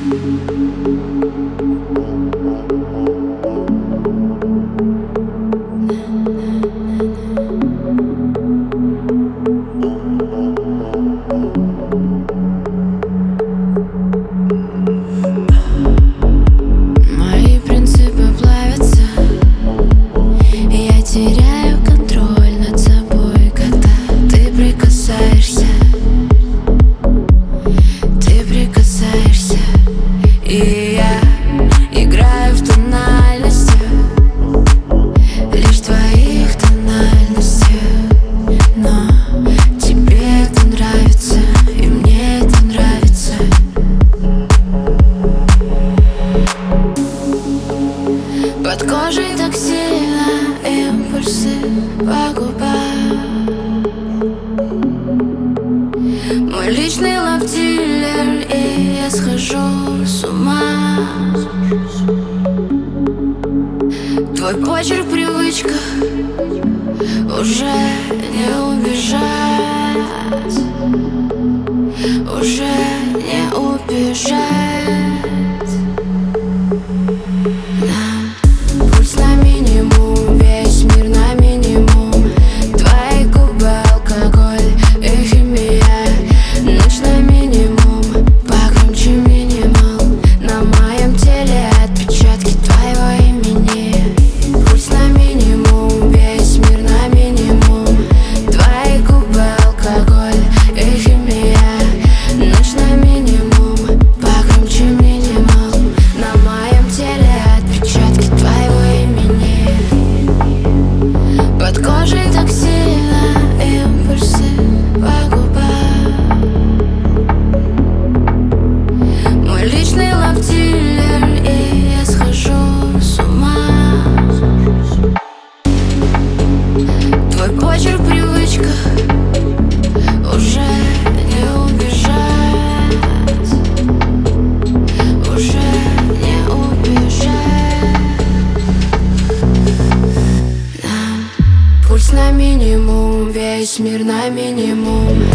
Мои принципы плавятся, и я теряю контроль над собой, когда ты прикасаешься. Ты прикасаешься, и я играю в тональности, лишь твоих тональностей. Но тебе это нравится, и мне это нравится. Под кожей так сильно импульсы по губам. Мой личный лав-дилер, и я схожу с ума. Твой почерк, привычка, уже не убежать, уже не убежать. Пульс на минимум, весь мир на минимум. Твои губы, алкоголь и химия. Ночь на минимум, погромче минимал. На моем теле отпечатки твоего имени. Пульс на минимум, весь мир на минимум. Твои губы, алкоголь и химия. Ночь на минимум, погромче минимал. На моем теле отпечатки твоего имени. Под кожей так сильно импульсы по губам. Мой личный лав-дилер, и я схожу с ума. Твой почерк, привычка, уже не убежать, уже не убежать. Пульс на минимум, весь мир на минимум.